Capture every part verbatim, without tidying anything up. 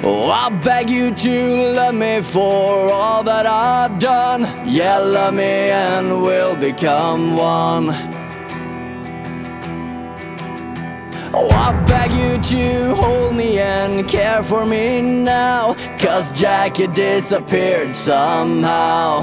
Oh, I beg you to love me for all that I've done. Yeah, love me and we'll become one. Oh, I beg you to hold me and care for me now, 'cause Jackie disappeared somehow.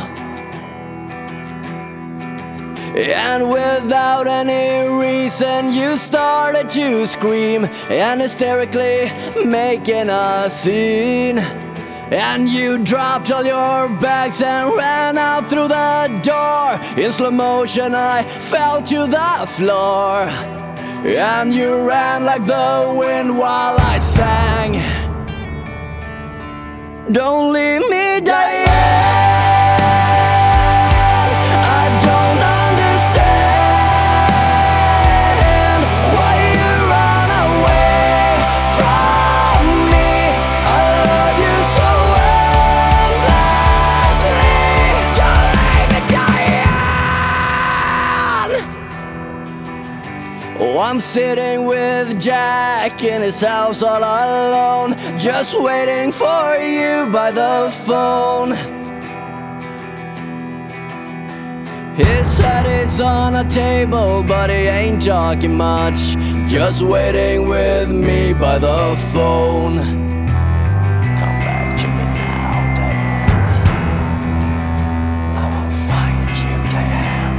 And without any reason you started to scream and hysterically making a scene. And you dropped all your bags and ran out through the door. In slow motion I fell to the floor. And you ran like the wind while I sang, "Don't leave me, Diane." I don't understand why you run away from me. I love you so endlessly. Don't leave me, Diane. Oh, I'm sitting with Jack in his house all alone, just waiting for you by the phone. His head is on a table, but he ain't talking much, just waiting with me by the phone. Come back to me now, Diane. I will find you, Diane.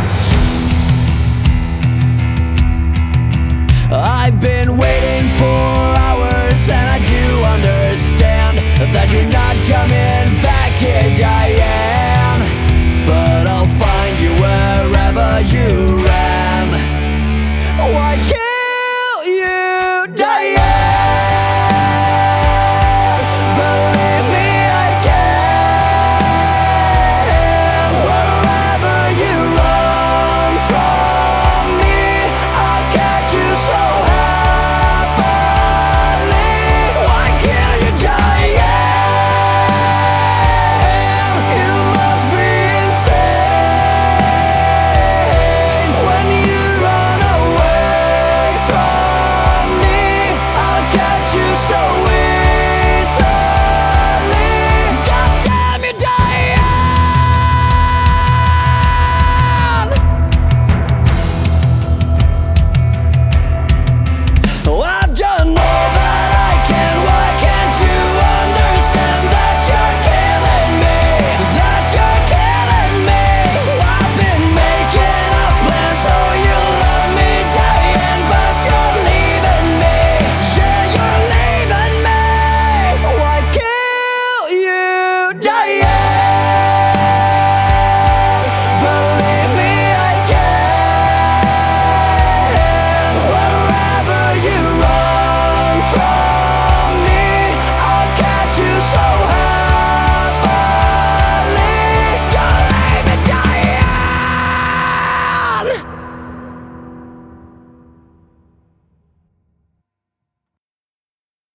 I've been waiting for hours, and I do understand that you're not coming back here, Diane. But I'll find you wherever you